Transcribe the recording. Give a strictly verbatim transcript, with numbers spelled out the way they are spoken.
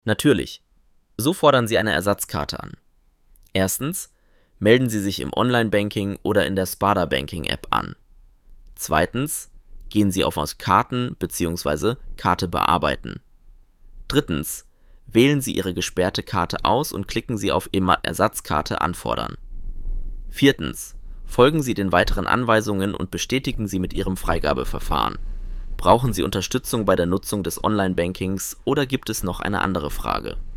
Natürlich. So fordern Sie eine Ersatzkarte an. Erstens, melden Sie sich im Online-Banking oder in der Sparda Banking-App an. Zweitens, gehen Sie auf Karten bzw. Karte bearbeiten. Drittens, wählen Sie Ihre gesperrte Karte aus und klicken Sie auf Ersatzkarte anfordern. Viertens, folgen Sie den weiteren Anweisungen und bestätigen Sie mit Ihrem Freigabeverfahren. Brauchen Sie Unterstützung bei der Nutzung des Online-Bankings oder gibt es noch eine andere Frage?